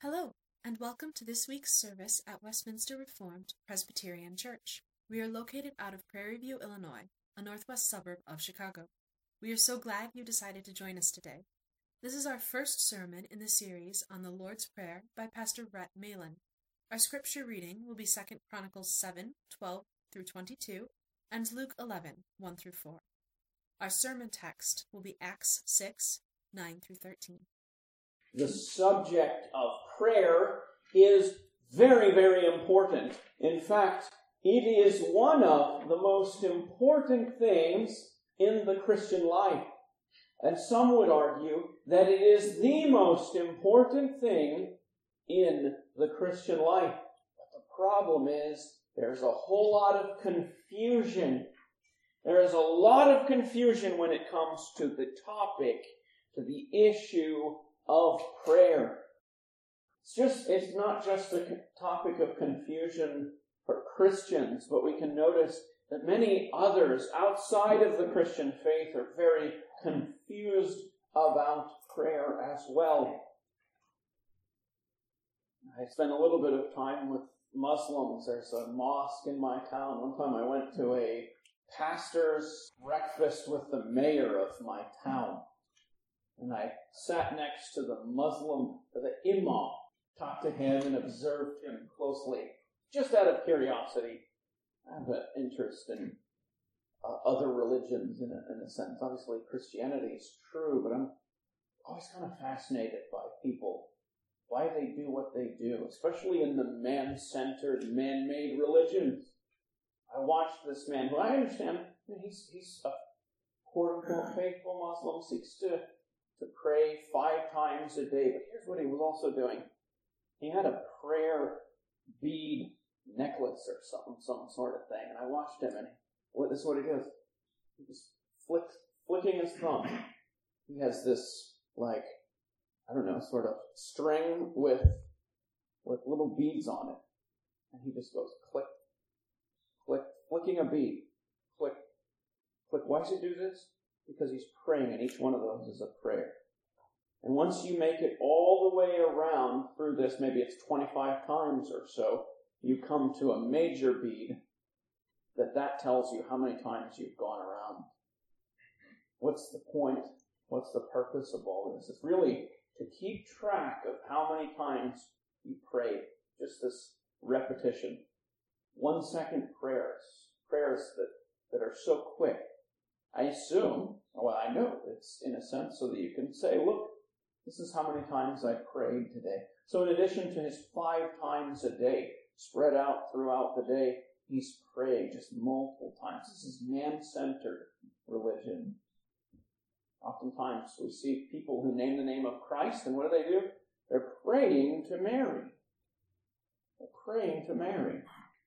Hello, and welcome to this week's service at Westminster Reformed Presbyterian Church. We are located out of Prairie View, Illinois, a northwest suburb of Chicago. We are so glad you decided to join us today. This is our first sermon in the series on the Lord's Prayer by Pastor Rhett Malin. Our scripture reading will be 2 Chronicles 7:12 through 22, and Luke 11:1 through 4. Our sermon text will be Acts 6:9 through 13. The subject of prayer is very, very important. In fact, it is one of the most important things in the Christian life. And some would argue that it is the most important thing in the Christian life. But the problem is there's a whole lot of confusion. There is a lot of confusion when it comes to the topic, to the issue of prayer. It's not just a topic of confusion for Christians, but we can notice that many others outside of the Christian faith are very confused about prayer as well. I spent a little bit of time with Muslims. There's a mosque in my town. One time I went to a pastor's breakfast with the mayor of my town. And I sat next to the imam, talked to him and observed him closely, just out of curiosity. I have an interest in other religions in a sense. Obviously, Christianity is true, but I'm always kind of fascinated by people, why they do what they do, especially in the man-centered, man-made religions. I watched this man who I understand, he's a quote-unquote faithful Muslim, seeks to pray 5 times a day. But here's what he was also doing. He had a prayer bead necklace or some sort of thing. And I watched him, and this is what he does. He just flicking his thumb. He has this, sort of string with little beads on it. And he just goes click, click, flicking a bead. Click, click. Why does he do this? Because he's praying, and each one of those is a prayer. And once you make it all the way around through this, maybe it's 25 times or so, you come to a major bead that tells you how many times you've gone around. What's the point? What's the purpose of all this? It's really to keep track of how many times you prayed. Just this repetition. 1-second prayers that are so quick. I know it's in a sense so that you can say, look, this is how many times I prayed today. So in addition to his 5 times a day, spread out throughout the day, he's praying just multiple times. This is man-centered religion. Oftentimes we see people who name the name of Christ, and what do? They're praying to Mary. They're praying to Mary.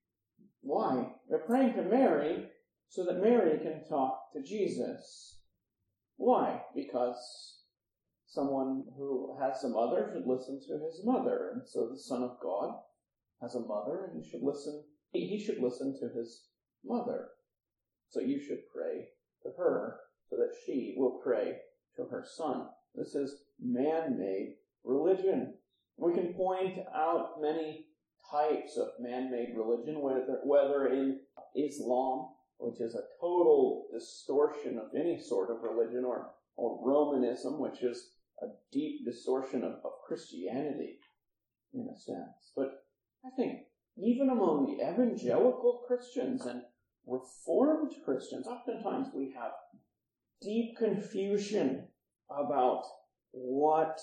Why? They're praying to Mary so that Mary can talk to Jesus. Why? Because someone who has a mother should listen to his mother. And so the Son of God has a mother, and he should listen to his mother. So you should pray to her so that she will pray to her Son. This is man-made religion. We can point out many types of man-made religion, whether in Islam, which is a total distortion of any sort of religion, or Romanism, which is a deep distortion of Christianity, in a sense. But I think even among the evangelical Christians and Reformed Christians, oftentimes we have deep confusion about what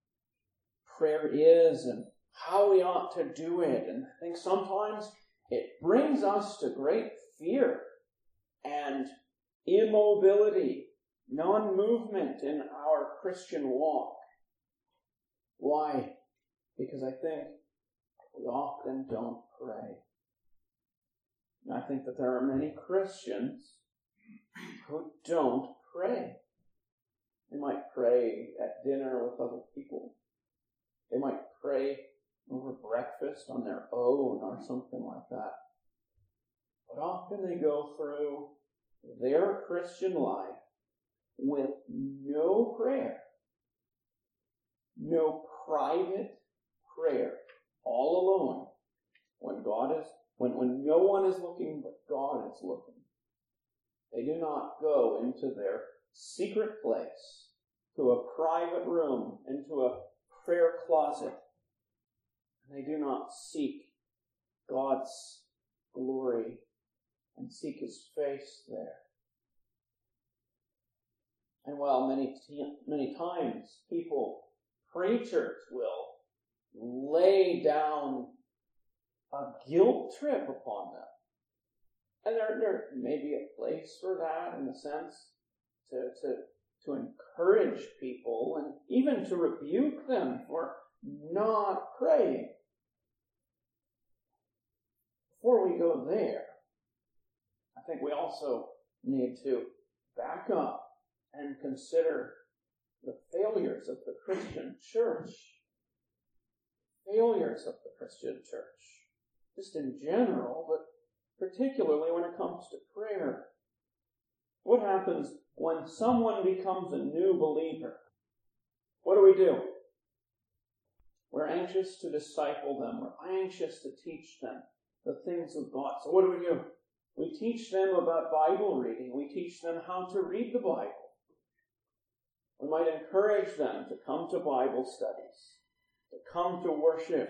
prayer is and how we ought to do it. And I think sometimes it brings us to great fear and immobility, non-movement in our Christian walk. Why? Because I think we often don't pray. And I think that there are many Christians who don't pray. They might pray at dinner with other people. They might pray over breakfast on their own or something like that. But often they go through their Christian life with no prayer, no private prayer, all alone, when no one is looking but God is looking. They do not go into their secret place, to a private room, into a prayer closet. They do not seek God's glory and seek His face there. And while many times preachers will lay down a guilt trip upon them, and there may be a place for that in a sense to encourage people and even to rebuke them for not praying. Before we go there, I think we also need to back up and consider the failures of the Christian church. Failures of the Christian church, just in general, but particularly when it comes to prayer. What happens when someone becomes a new believer? What do? We're anxious to disciple them. We're anxious to teach them the things of God. So what do? We teach them about Bible reading. We teach them how to read the Bible. We might encourage them to come to Bible studies, to come to worship,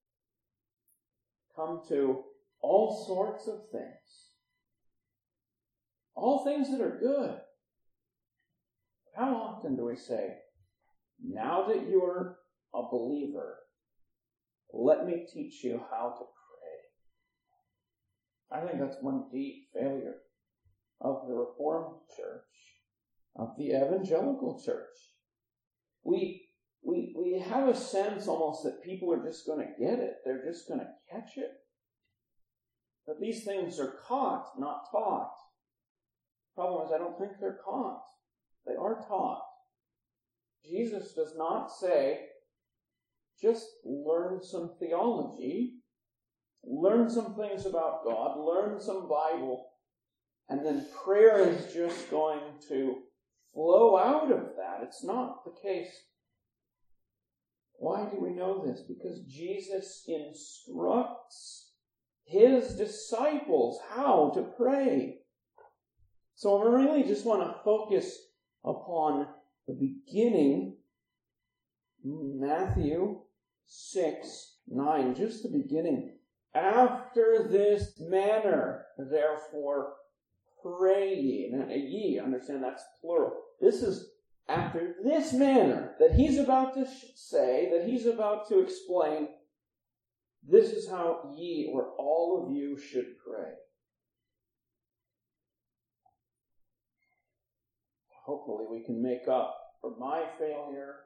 come to all sorts of things. All things that are good. How often do we say, now that you're a believer, let me teach you how to pray? I think that's one deep failure of the Reformed Church, of the evangelical church. We have a sense almost that people are just going to get it. They're just going to catch it. That these things are caught, not taught. The problem is I don't think they're caught. They are taught. Jesus does not say, just learn some theology, learn some things about God, learn some Bible, and then prayer is just going to flow out of that. It's not the case. Why do we know this? Because Jesus instructs His disciples how to pray. So I really just want to focus upon the beginning, Matthew 6:9, just the beginning. After this manner, therefore, pray ye. Now, ye, understand that's plural. This is after this manner that he's about to say, that he's about to explain. This is how ye, or all of you, should pray. Hopefully we can make up for my failure,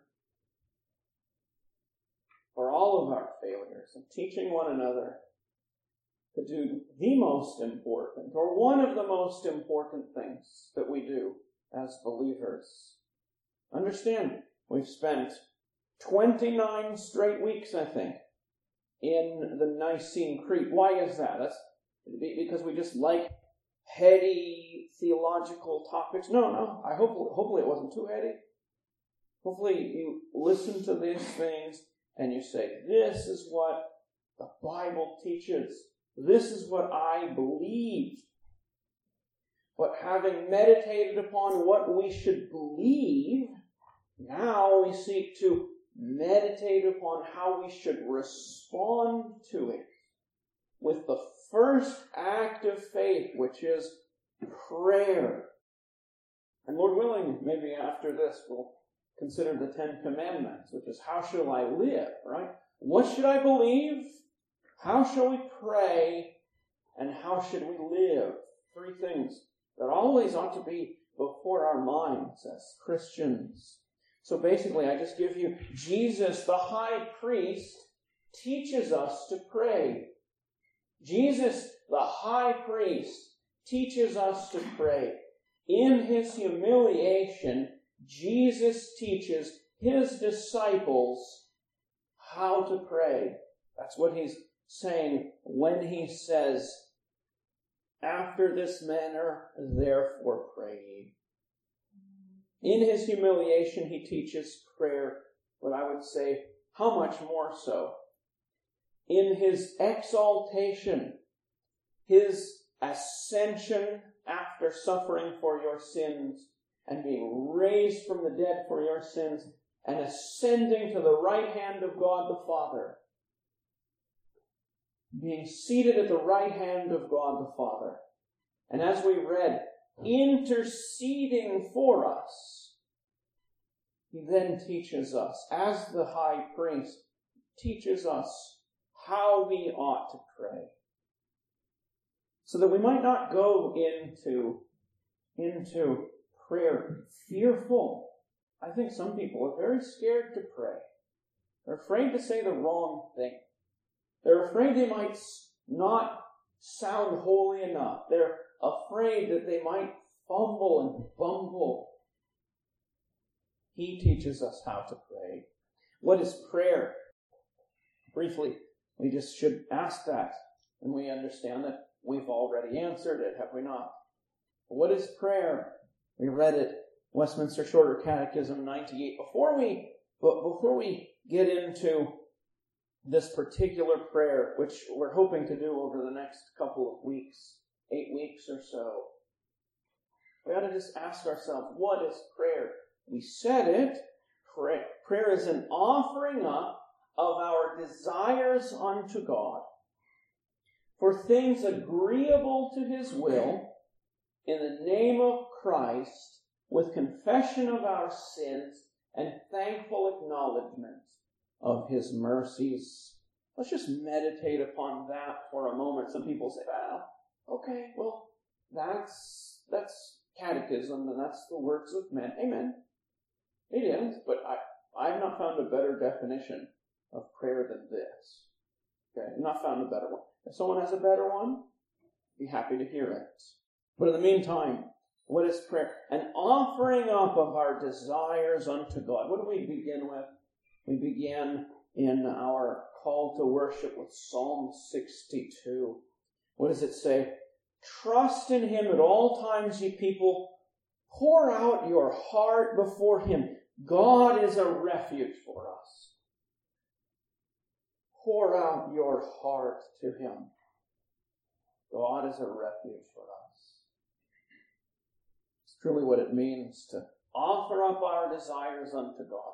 for all of our failures, in teaching one another to do the most important, or one of the most important things that we do as believers. Understand, we've spent 29 straight weeks, I think, in the Nicene Creed. Why is that? That's because we just like heady theological topics. No. Hopefully it wasn't too heady. Hopefully you listen to these things and you say, this is what the Bible teaches. This is what I believe. But having meditated upon what we should believe, now we seek to meditate upon how we should respond to it with the first act of faith, which is prayer. And Lord willing, maybe after this we'll consider the 10 Commandments, which is how shall I live, right? What should I believe? How shall we pray? And how should we live? 3 things that always ought to be before our minds as Christians. So basically, I just give you Jesus, the high priest, teaches us to pray. Jesus, the high priest, teaches us to pray. In his humiliation, Jesus teaches his disciples how to pray. That's what he's saying when he says, after this manner, therefore pray ye. In his humiliation, he teaches prayer, but I would say, how much more so in his exaltation, his ascension after suffering for your sins and being raised from the dead for your sins and ascending to the right hand of God the Father, being seated at the right hand of God the Father. And as we read, interceding for us, he then teaches us, as the high priest, teaches us how we ought to pray. So that we might not go into prayer fearful. I think some people are very scared to pray. They're afraid to say the wrong thing. They're afraid they might not sound holy enough. They're afraid that they might fumble and bumble. He teaches us how to pray. What is prayer? Briefly, we just should ask that, and we understand that we've already answered it, have we not? What is prayer? We read it, Westminster Shorter Catechism 98. Before we get into this particular prayer, which we're hoping to do over the next couple of weeks, 8 weeks or so, we ought to just ask ourselves, what is prayer? We said it. Prayer is an offering up of our desires unto God for things agreeable to his will in the name of Christ, with confession of our sins and thankful acknowledgement of his mercies. Let's just meditate upon that for a moment. Some people say, that's catechism and that's the works of men. Amen. It is, but I've not found a better definition of prayer than this. Okay, I've not found a better one. If someone has a better one, be happy to hear it. But in the meantime, what is prayer? An offering up of our desires unto God. What do we begin with? We begin in our call to worship with Psalm 62. What does it say? Trust in him at all times, ye people. Pour out your heart before him. God is a refuge for us. Pour out your heart to him. God is a refuge for us. It's truly what it means to offer up our desires unto God.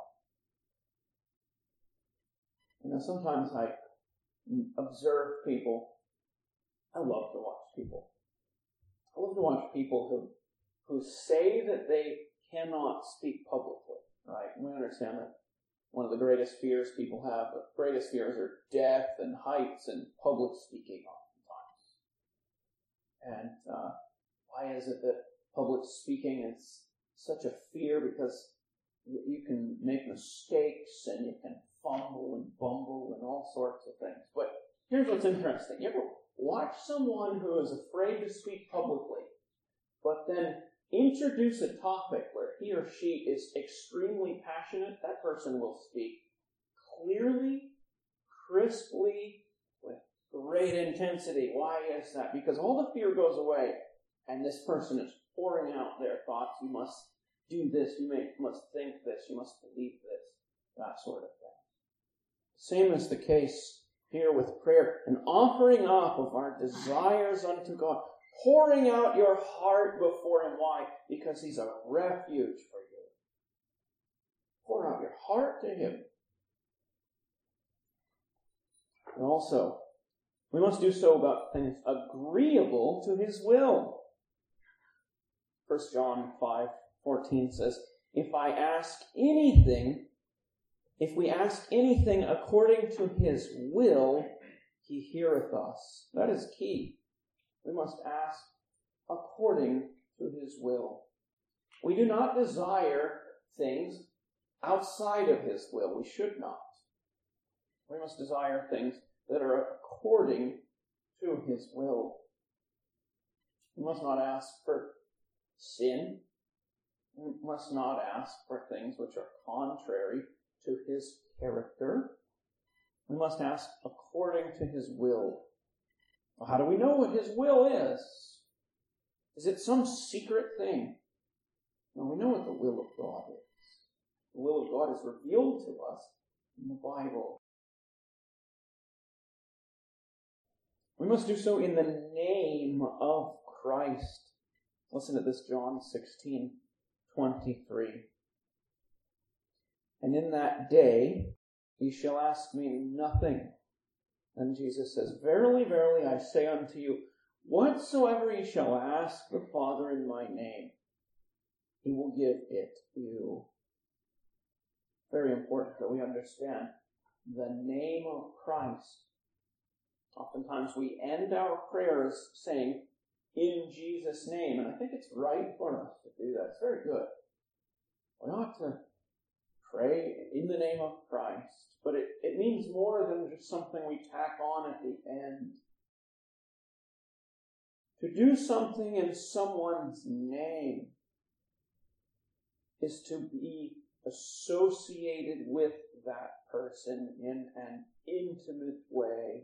Sometimes I observe people. I love to watch people. I love to watch people who say that they cannot speak publicly, right? We understand that one of the greatest fears people have, the greatest fears are death and heights and public speaking oftentimes. And why is it that public speaking is such a fear? Because you can make mistakes and you can fumble and bumble and all sorts of things. But here's what's interesting. You ever watch someone who is afraid to speak publicly, but then introduce a topic where he or she is extremely passionate? That person will speak clearly, crisply, with great intensity. Why is that? Because all the fear goes away, and this person is pouring out their thoughts. You must do this, you must think this, you must believe this, that sort of thing. Same is the case here with prayer. An offering up of our desires unto God. Pouring out your heart before him. Why? Because he's a refuge for you. Pour out your heart to him. And also, we must do so about things agreeable to his will. 1 John 5:14 says, if we ask anything according to his will, he heareth us. That is key. We must ask according to his will. We do not desire things outside of his will. We should not. We must desire things that are according to his will. We must not ask for sin. We must not ask for things which are contrary to his character. We must ask according to his will. Well, how do we know what his will is? Is it some secret thing? No, we know what the will of God is. The will of God is revealed to us in the Bible. We must do so in the name of Christ. Listen to this, John 16:23. And in that day ye shall ask me nothing. And Jesus says, Verily, verily, I say unto you, whatsoever ye shall ask the Father in my name, he will give it you. Very important that we understand the name of Christ. Oftentimes we end our prayers saying, in Jesus' name, and I think it's right for us to do that. It's very good. We ought to pray in the name of Christ, but it means more than just something we tack on at the end. To do something in someone's name is to be associated with that person in an intimate way.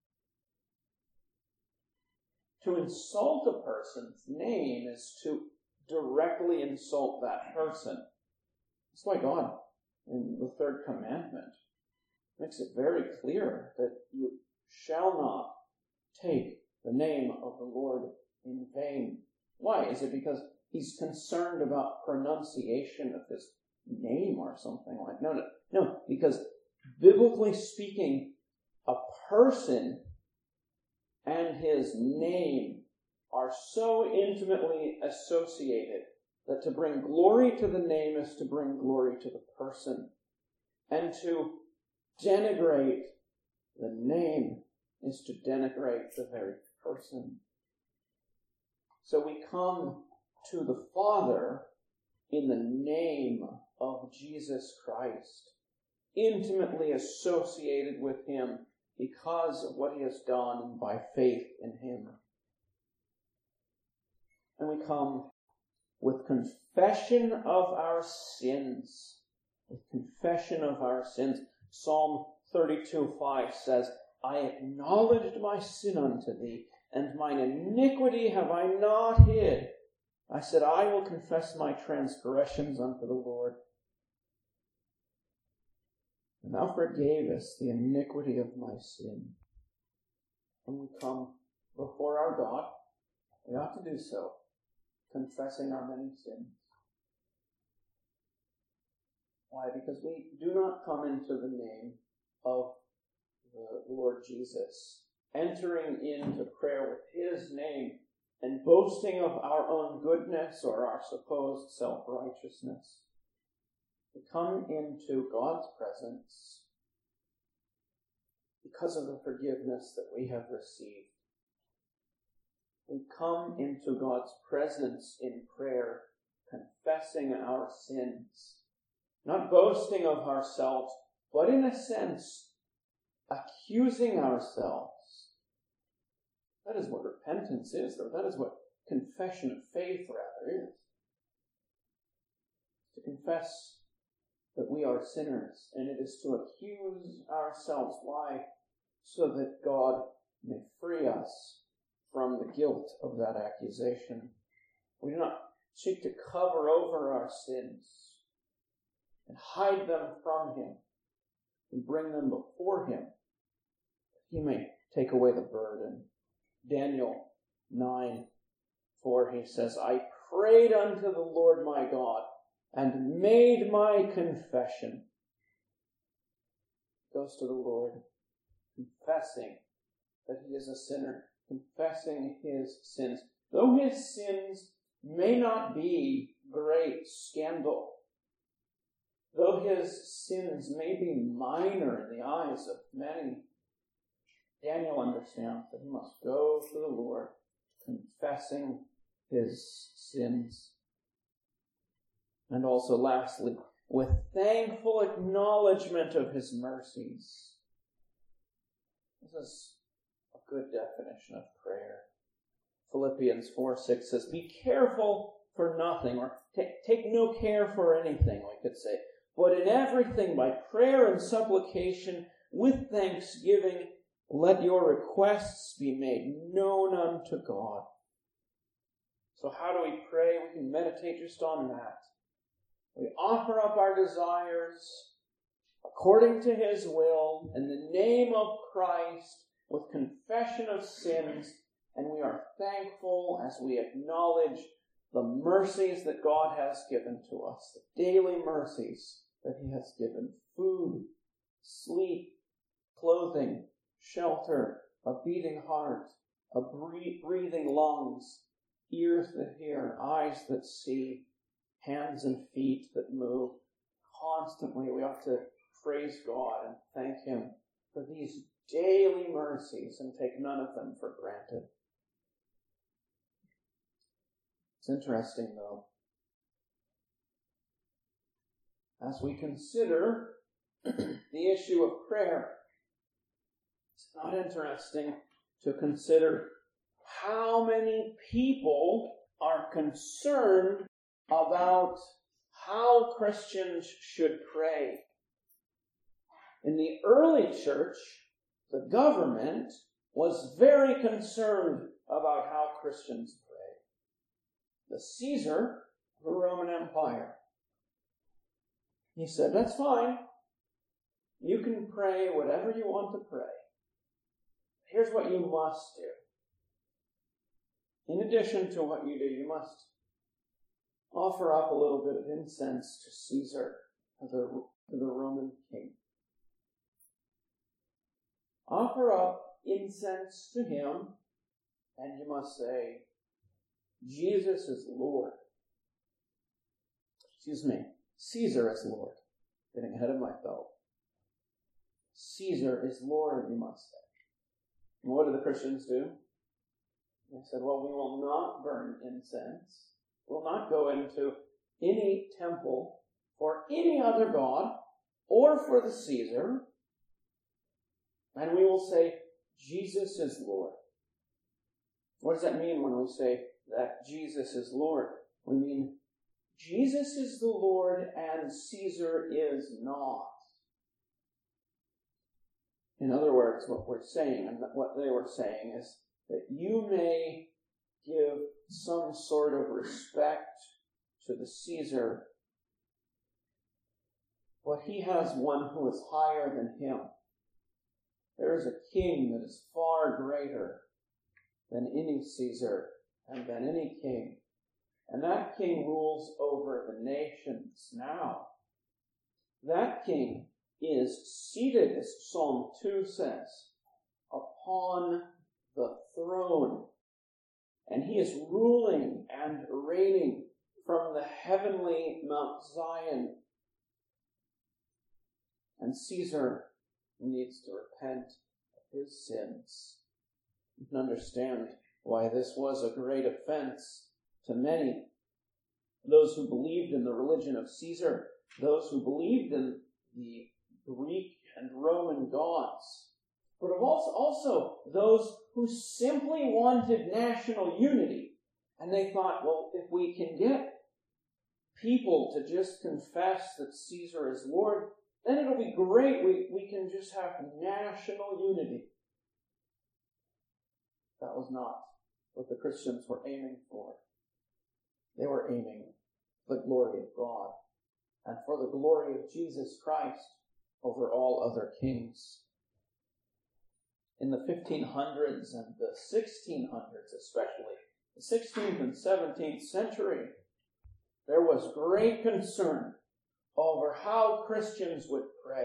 To insult a person's name is to directly insult that person. That's why God, in the third commandment, makes it very clear that you shall not take the name of the Lord in vain. Why? Is it because he's concerned about pronunciation of his name or something like that? No, because biblically speaking, a person and his name are so intimately associated that to bring glory to the name is to bring glory to the person. And to denigrate the name is to denigrate the very person. So we come to the Father in the name of Jesus Christ, intimately associated with him because of what he has done by faith in him. And we come with confession of our sins. With confession of our sins. Psalm 32:5 says, I acknowledged my sin unto thee, and mine iniquity have I not hid. I said, I will confess my transgressions unto the Lord. And thou forgavest the iniquity of my sin. When we come before our God, we ought to do so, confessing our many sins. Why? Because we do not come into the name of the Lord Jesus, entering into prayer with his name and boasting of our own goodness or our supposed self-righteousness. We come into God's presence because of the forgiveness that we have received. We come into God's presence in prayer, confessing our sins, not boasting of ourselves, but in a sense, accusing ourselves. That is what repentance is, or that is what confession of faith rather is. To confess that we are sinners, and it is to accuse ourselves. Why? So that God may free us from the guilt of that accusation. We do not seek to cover over our sins and hide them from him and bring them before him, that he may take away the burden. Daniel 9:4, he says, I prayed unto the Lord my God, and made my confession. Goes to the Lord, confessing that he is a sinner, confessing his sins. Though his sins may not be great scandal, though his sins may be minor in the eyes of many, Daniel understands that he must go to the Lord, confessing his sins. And also, lastly, with thankful acknowledgement of his mercies. This is a good definition of prayer. Philippians 4:6 says, be careful for nothing, or take no care for anything, we could say, but in everything by prayer and supplication with thanksgiving, let your requests be made known unto God. So how do we pray? We can meditate just on that. We offer up our desires according to his will in the name of Christ, with confession of sins, and we are thankful as we acknowledge the mercies that God has given to us, the daily mercies that He has given: food, sleep, clothing, shelter, a beating heart, a breathing lungs, ears that hear, eyes that see, hands and feet that move. Constantly we ought to praise God and thank Him for these daily mercies and take none of them for granted. It's interesting, though, as we consider the issue of prayer, it's not interesting to consider how many people are concerned about how Christians should pray. In the early church, the government was very concerned about how Christians pray. The Caesar of the Roman Empire, he said, that's fine. You can pray whatever you want to pray. Here's what you must do. In addition to what you do, you must offer up a little bit of incense to Caesar, to the Roman king. Offer up incense to him, and you must say, Jesus is Lord. Caesar is Lord. Getting ahead of myself. Caesar is Lord, you must say. And what do the Christians do? They said, well, we will not burn incense. We'll not go into any temple for any other god or for the Caesar. And we will say, Jesus is Lord. What does that mean when we say that Jesus is Lord? We mean Jesus is the Lord and Caesar is not. In other words, what we're saying, and what they were saying, is that you may give some sort of respect to the Caesar, but he has one who is higher than him. There is a king that is far greater than any Caesar and than any king. And that king rules over the nations now. That king is seated, as Psalm 2 says, upon the throne. And he is ruling and reigning from the heavenly Mount Zion. And Caesar needs to repent of his sins. You can understand why this was a great offense to many. Those who believed in the religion of Caesar, those who believed in the Greek and Roman gods, but also those who simply wanted national unity. And they thought, well, if we can get people to just confess that Caesar is Lord, then it'll be great. We can just have national unity. That was not what the Christians were aiming for. They were aiming for the glory of God and for the glory of Jesus Christ over all other kings. In the 1500s and the 1600s especially, the 16th and 17th century, there was great concern over how Christians would pray.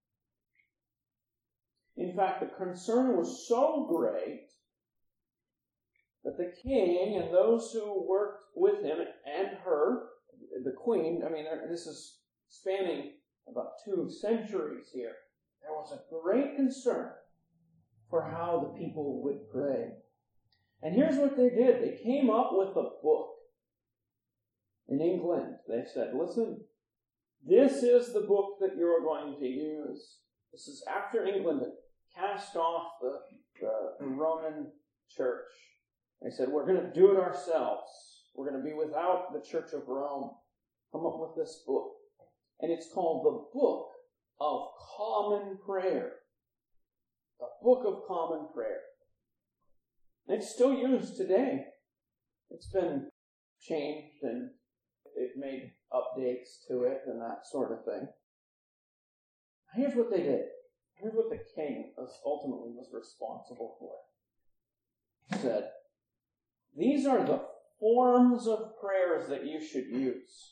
In fact, the concern was so great that the king and those who worked with him and her, the queen, this is spanning about 2 centuries here, there was a great concern for how the people would pray. And here's what they did. They came up with a book. In England, they said, listen, this is the book that you're going to use. This is after England had cast off the Roman church. They said, we're going to do it ourselves. We're going to be without the Church of Rome. Come up with this book. And it's called the Book of Common Prayer. The Book of Common Prayer. And it's still used today. It's been changed and they've made updates to it and that sort of thing. Here's what they did. here's what the king ultimately was responsible for. He said, these are the forms of prayers that you should use.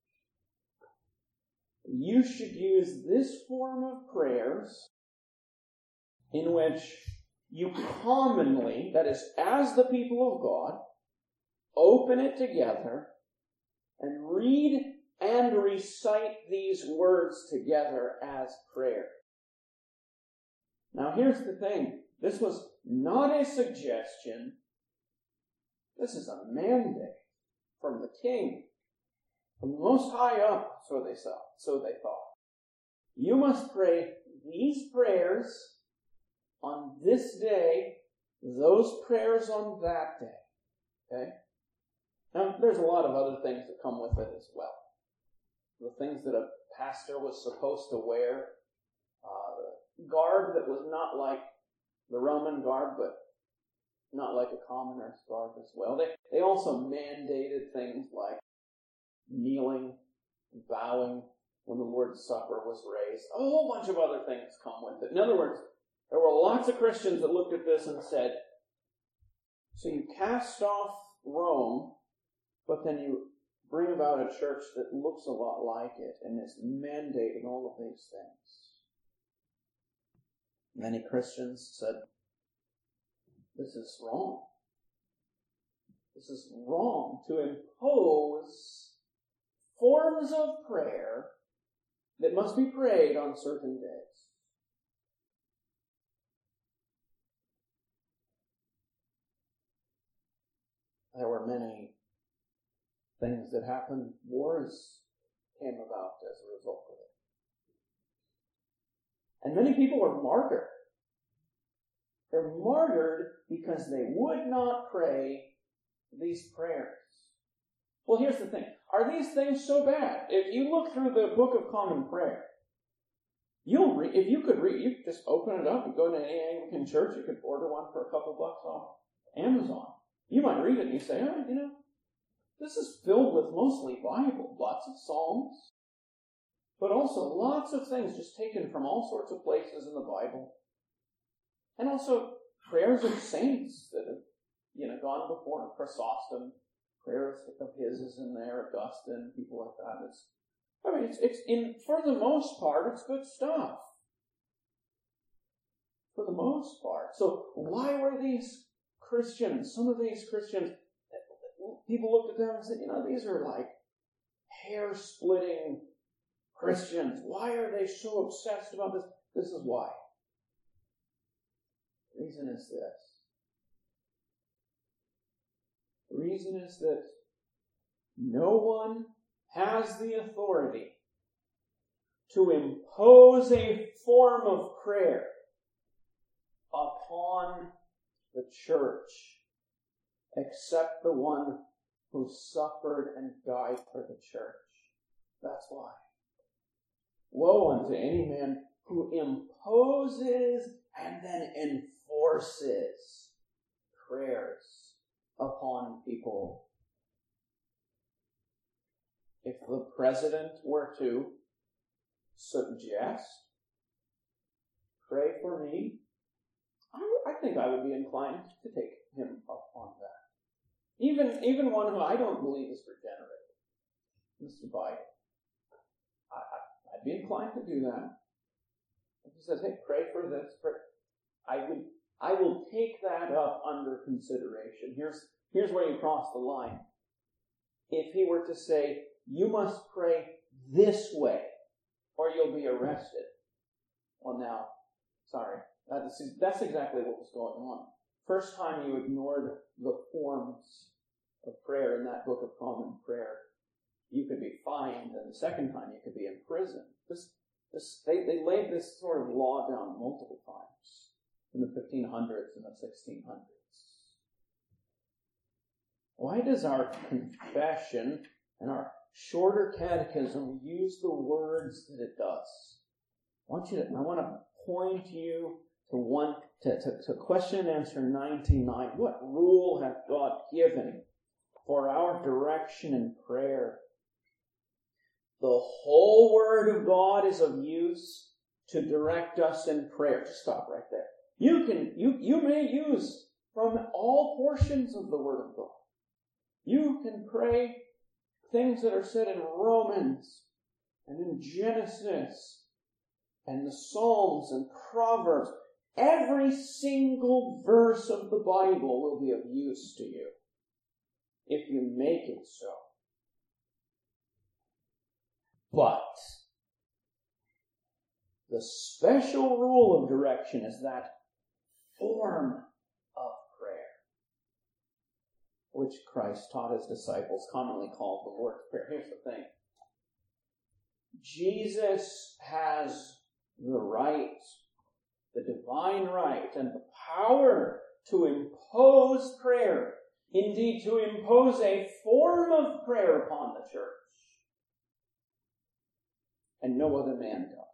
You should use this form of prayers in which you commonly, that is, as the people of God, open it together and read and recite these words together as prayer. Now here's the thing. This was not a suggestion. This is a mandate from the king, from the most high up, so they thought. You must pray these prayers on this day, those prayers on that day. Okay? Now, there's a lot of other things that come with it as well. The things that a pastor was supposed to wear, the garb that was not like the Roman garb, but not like a commoner's garb as well. They also mandated things like kneeling, bowing when the Lord's Supper was raised. A whole bunch of other things come with it. In other words, there were lots of Christians that looked at this and said, so you cast off Rome, but then you bring about a church that looks a lot like it and is mandating all of these things. Many Christians said, this is wrong. This is wrong to impose forms of prayer that must be prayed on certain days. There were many things that happened. Wars came about as a result of it. And many people were martyred. They're martyred because they would not pray these prayers. Well, here's the thing. Are these things so bad? If you look through the Book of Common Prayer, you'll read. If you could read, you could just open it up and go to any Anglican church. You could order one for a couple bucks off Amazon. You might read it and you say, oh, this is filled with mostly Bible, lots of Psalms, but also lots of things just taken from all sorts of places in the Bible. And also prayers of saints that have, gone before. Chrysostom, prayers of his is in there, Augustine, people like that. For the most part, it's good stuff. For the most part. So why were these Christians, some of these Christians, people looked at them and said, these are like hair-splitting Christians. Why are they so obsessed about this? This is why. The reason is this. The reason is that no one has the authority to impose a form of prayer upon the church except the one who suffered and died for the church. That's why. Woe unto any man who imposes and then enforces prayers upon people. If the president were to suggest, pray for me, I think I would be inclined to take him up on that. Even one who I don't believe is regenerate, Mr. Biden. I'd be inclined to do that. If he says, hey, pray for this, I will take that up under consideration. Here's where you cross the line. If he were to say, you must pray this way, or you'll be arrested. Well, now, sorry. That's exactly what was going on. First time you ignored the forms of prayer in that Book of Common Prayer, you could be fined, and the second time you could be in prison. They laid this sort of law down multiple times in the 1500s and the 1600s. Why does our confession and our shorter catechism use the words that it does? I want to point you to question and answer 99. What rule hath God given for our direction in prayer? The whole Word of God is of use to direct us in prayer. Just stop right there. You may use from all portions of the Word of God. You can pray things that are said in Romans and in Genesis and the Psalms and Proverbs. Every single verse of the Bible will be of use to you if you make it so. But the special rule of direction is that form of prayer, which Christ taught his disciples, commonly called the Lord's Prayer. Here's the thing. Jesus has the right, the divine right, and the power to impose prayer. Indeed, to impose a form of prayer upon the church. And no other man does.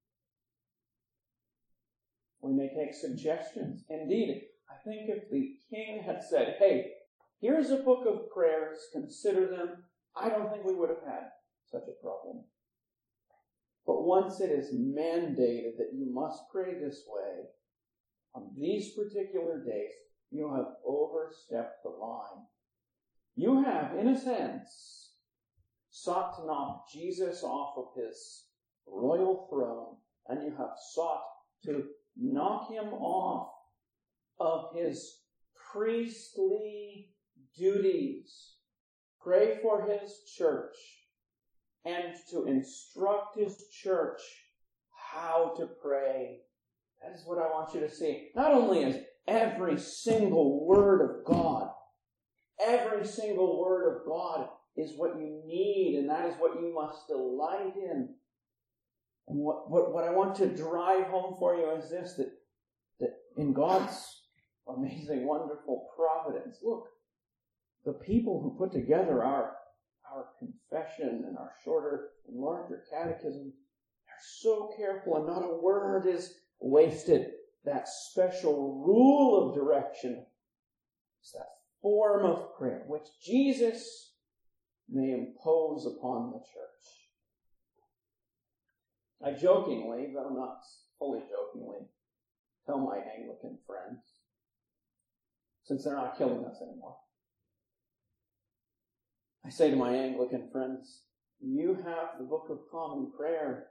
We may take suggestions. Indeed, I think if the king had said, hey, here's a book of prayers, consider them, I don't think we would have had such a problem. But once it is mandated that you must pray this way, on these particular days, you have overstepped the line. You have, in a sense, sought to knock Jesus off of his royal throne, and you have sought to knock him off of his priestly duties. Pray for his church and to instruct his church how to pray. That is what I want you to see. Not only is every single word of God, every single word of God is what you need, and that is what you must delight in. And what I want to drive home for you is this, that in God's amazing, wonderful providence, look, the people who put together our confession and our shorter and larger catechism are so careful, and not a word is wasted. That special rule of direction is that form of prayer which Jesus may impose upon the church. I jokingly, though not fully jokingly, tell my Anglican friends, since they're not killing us anymore, I say to my Anglican friends, you have the Book of Common Prayer.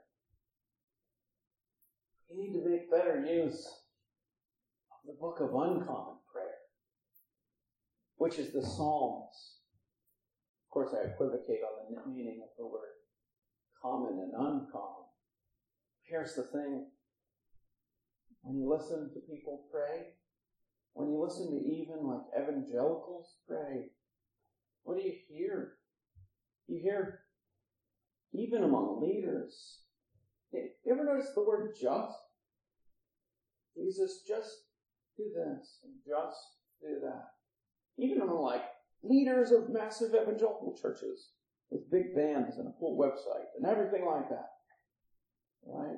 You need to make better use of the Book of Uncommon Prayer, which is the Psalms. Of course, I equivocate on the meaning of the word common and uncommon. Here's the thing. When you listen to people pray, when you listen to even like evangelicals pray, what do you hear? You hear, even among leaders, you ever notice the word just? Jesus, just do this and just do that. Even among like leaders of massive evangelical churches with big bands and a full website and everything like that. Right?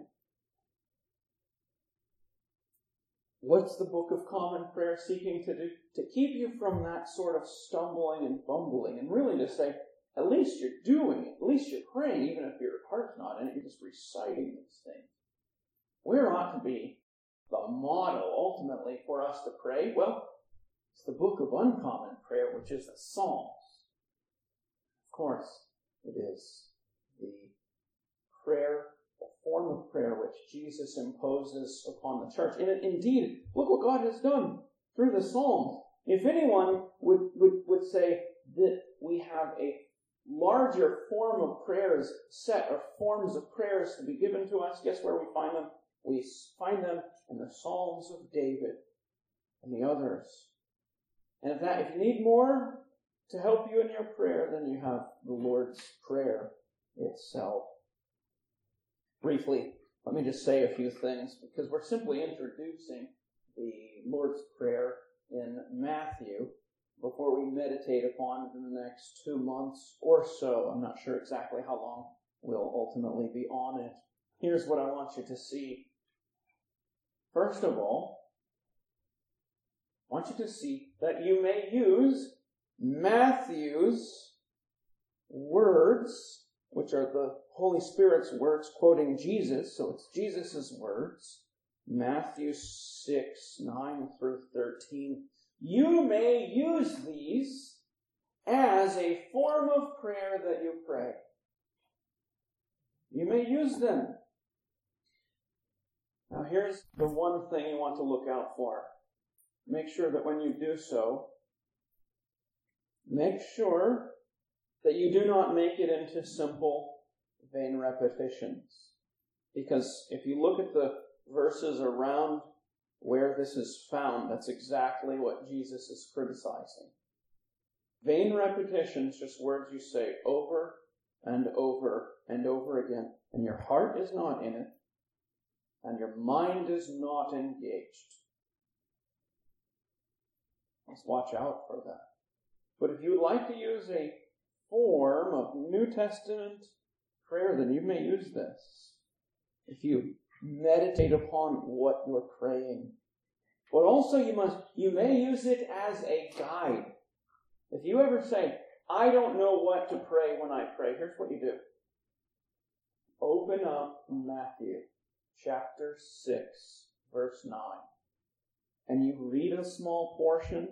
What's the Book of Common Prayer seeking to do? To keep you from that sort of stumbling and bumbling, and really to say, at least you're doing it, at least you're praying, even if your heart's not in it, you're just reciting these things. Where ought to be the model, ultimately, for us to pray? Well, it's the Book of Uncommon Prayer, which is the Psalms. Of course, it is the prayer, the form of prayer which Jesus imposes upon the church. And indeed, look what God has done through the Psalms. If anyone would say that we have a larger form of prayers, set of forms of prayers to be given to us, guess where we find them? We find them in the Psalms of David and the others. And if you need more to help you in your prayer, then you have the Lord's Prayer itself. Briefly, let me just say a few things, because we're simply introducing the Lord's Prayer in Matthew before we meditate upon it in the next 2 months or so. I'm not sure exactly how long we'll ultimately be on it. Here's what I want you to see. First of all, I want you to see that you may use Matthew's words which are the Holy Spirit's words quoting Jesus, so it's Jesus' words, Matthew 6, 9 through 13. You may use these as a form of prayer that you pray. You may use them. Now here's the one thing you want to look out for. Make sure that when you do so, make sure that you do not make it into simple, vain repetitions. Because if you look at the verses around where this is found, that's exactly what Jesus is criticizing. Vain repetitions, just words you say over and over and over again, and your heart is not in it, and your mind is not engaged. Let's watch out for that. But if you would like to use a form of New Testament prayer, then you may use this. If you meditate upon what you're praying. But also you may use it as a guide. If you ever say, I don't know what to pray when I pray, here's what you do. Open up Matthew chapter 6, verse 9. And you read a small portion.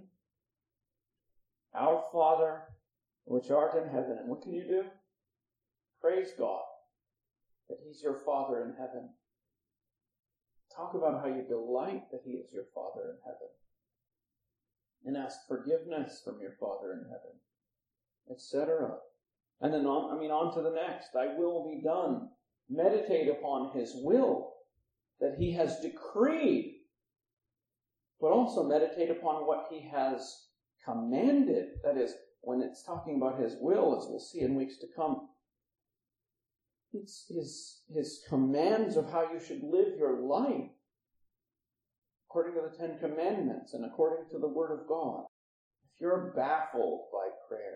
Our Father, which art in heaven. And what can you do? Praise God that He's your Father in heaven. Talk about how you delight that He is your Father in heaven. And ask forgiveness from your Father in heaven, etc. And then on to the next. Thy will be done. Meditate upon His will that He has decreed, but also meditate upon what He has commanded. That is, when it's talking about His will, as we'll see in weeks to come, it's His commands of how you should live your life according to the Ten Commandments and according to the Word of God. If you're baffled by prayer,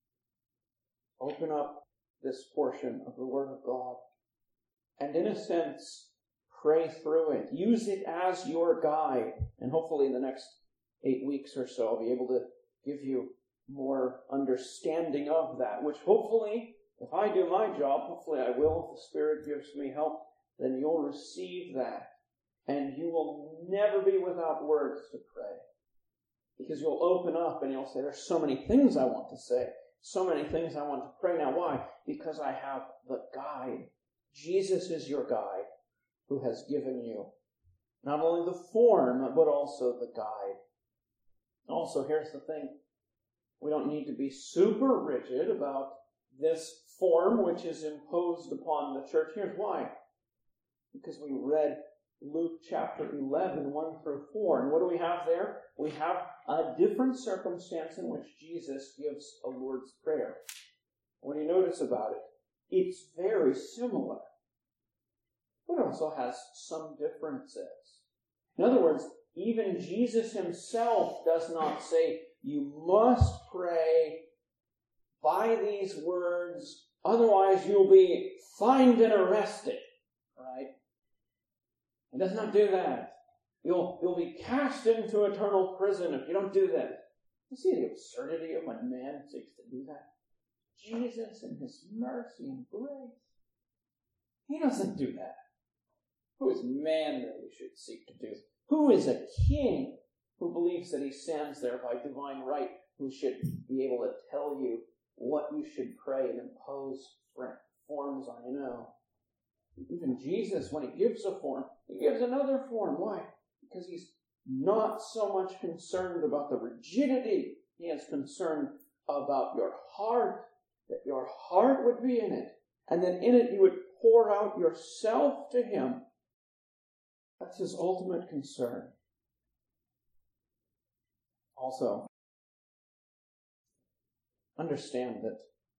open up this portion of the Word of God and, in a sense, pray through it. Use it as your guide. And hopefully in the next 8 weeks or so, I'll be able to give you more understanding of that, which hopefully, if I do my job, hopefully I will, if the Spirit gives me help, then you'll receive that. And you will never be without words to pray. Because you'll open up and you'll say, there's so many things I want to say. So many things I want to pray. Now why? Because I have the guide. Jesus is your guide who has given you not only the form, but also the guide. Also, here's the thing. We don't need to be super rigid about this form which is imposed upon the church. Here's why. Because we read Luke chapter 11, 1 through 4. And what do we have there? We have a different circumstance in which Jesus gives a Lord's Prayer. What do you notice about it? It's very similar, but it also has some differences. In other words, even Jesus Himself does not say, you must pray by these words, otherwise you'll be fined and arrested. Right? It does not do that. You'll be cast into eternal prison if you don't do that. You see the absurdity of when man seeks to do that? Jesus in His mercy and grace, He doesn't do that. Who is man that He should seek to do? Who is a king who believes that he stands there by divine right, who should be able to tell you what you should pray and impose forms on you? No. Even Jesus, when He gives a form, He gives another form. Why? Because He's not so much concerned about the rigidity. He is concerned about your heart, that your heart would be in it. And then in it you would pour out yourself to Him. That's His ultimate concern. Also, understand that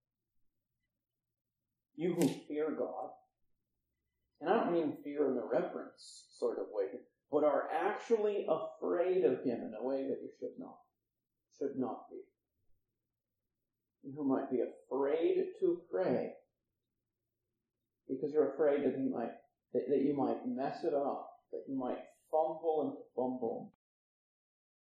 you who fear God, and I don't mean fear in the reverence sort of way, but are actually afraid of Him in a way that you should not be. You who might be afraid to pray because you're afraid that you might mess it up, that you might fumble and fumble.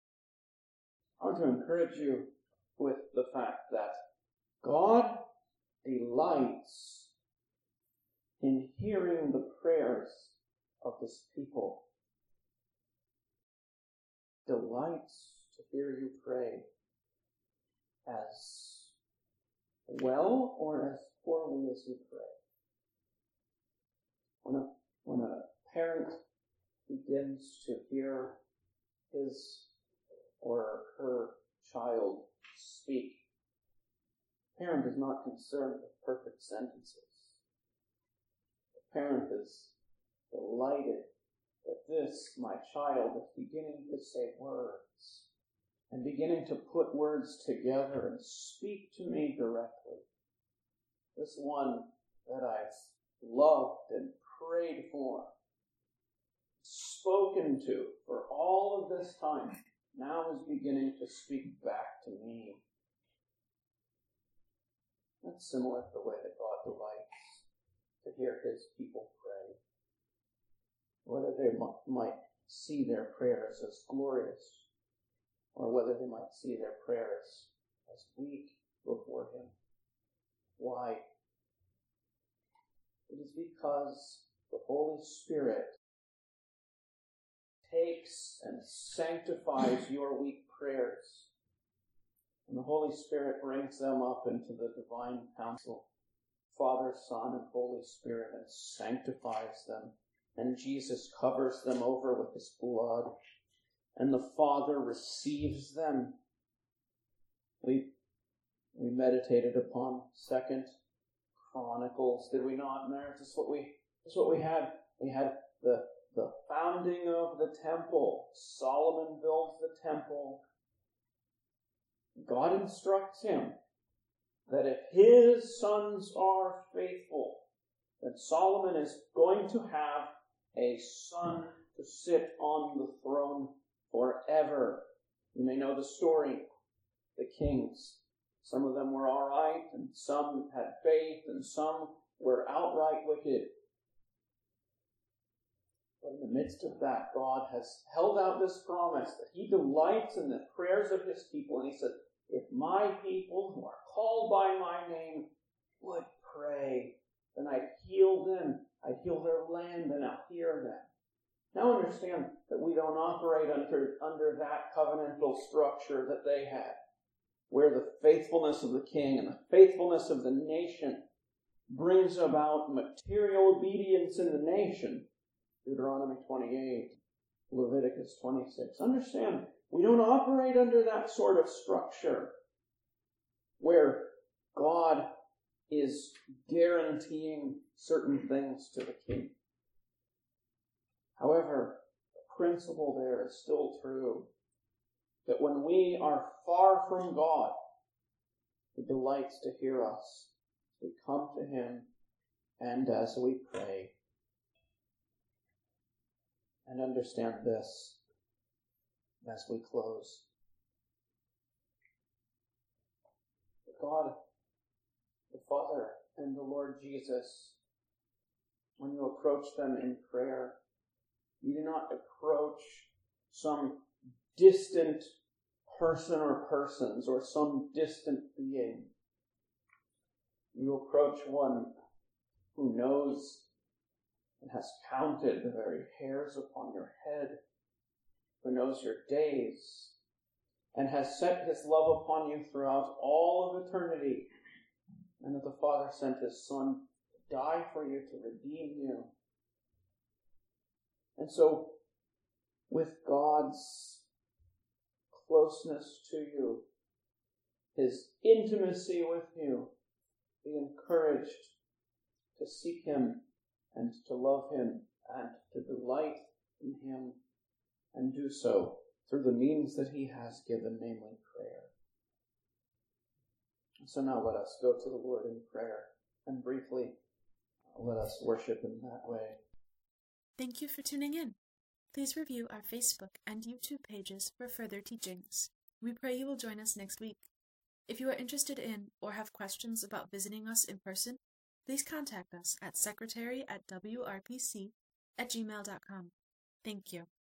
I want to encourage you with the fact that God delights in hearing the prayers of his people. Delights to hear you pray as well or as poorly as you pray. When a parent begins to hear his or her child speak, the parent is not concerned with perfect sentences. The parent is delighted that this, my child, is beginning to say words and beginning to put words together and speak to me directly. This one that I've loved and prayed for, spoken to for all of this time, now is beginning to speak back to me. That's similar to the way that God delights to hear his people pray. Whether they might see their prayers as glorious, or whether they might see their prayers as weak before him. Why? It is because the Holy Spirit takes and sanctifies your weak prayers. And the Holy Spirit brings them up into the divine council, Father, Son, and Holy Spirit, and sanctifies them. And Jesus covers them over with his blood. And the Father receives them. We meditated upon 2 Chronicles, did we not? And this is what we had. We had the founding of the temple. Solomon builds the temple. God instructs him that if his sons are faithful, then Solomon is going to have a son to sit on the throne forever. You may know the story. The kings. Some of them were all right, and some had faith, and some were outright wicked. But in the midst of that, God has held out this promise that he delights in the prayers of his people. And he said, if my people who are called by my name would pray, then I'd heal them. I'd heal their land, and I'll hear them. Now understand that we don't operate under that covenantal structure that they had, where the faithfulness of the king and the faithfulness of the nation brings about material obedience in the nation. Deuteronomy 28, Leviticus 26. Understand, we don't operate under that sort of structure where God is guaranteeing certain things to the king. However, the principle there is still true, that when we are far from God, he delights to hear us. We come to him, and as we pray, and understand this as we close. God, the Father, and the Lord Jesus, when you approach them in prayer, you do not approach some distant person or persons or some distant being. You approach one who knows and has counted the very hairs upon your head, who knows your days, and has set his love upon you throughout all of eternity, and that the Father sent his Son to die for you, to redeem you. And so, with God's closeness to you, his intimacy with you, be encouraged to seek him and to love him and to delight in him, and do so through the means that he has given, namely prayer. So now let us go to the Lord in prayer, and briefly let us worship in that way. Thank you for tuning in. Please review our Facebook and YouTube pages for further teachings. We pray you will join us next week. If you are interested in or have questions about visiting us in person, please contact us at secretary@wrpc@gmail.com. Thank you.